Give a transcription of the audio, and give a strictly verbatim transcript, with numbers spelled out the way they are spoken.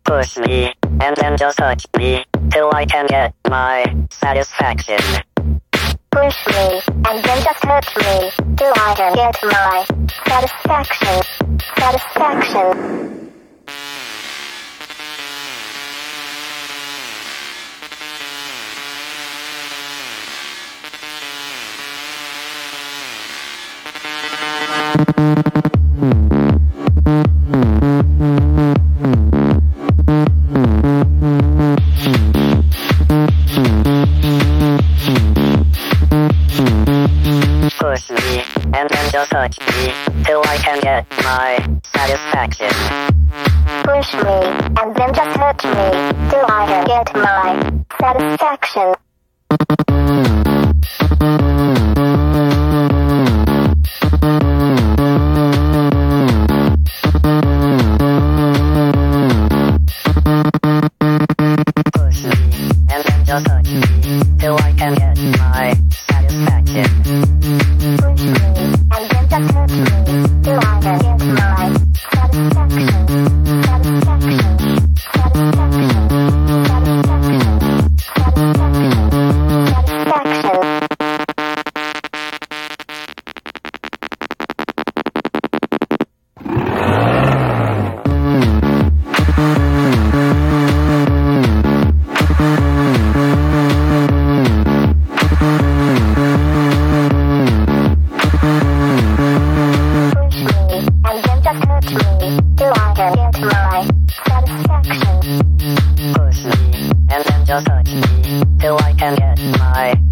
Push me, and then just touch me, till I can get my satisfaction. Push me, and then just hurt me, till I can get my satisfaction. Satisfaction. Push me, and then just touch me, till I can get my satisfaction. Push me, and then just hurt me, till I can get my satisfaction. Push me, and then just touch me, till I can get my satisfaction. Push me, and then just hurt me, till I can get my satisfaction. Satisfaction. Satisfaction. Satisfaction. Satisfaction. Push me, and then just touch me, till I can get my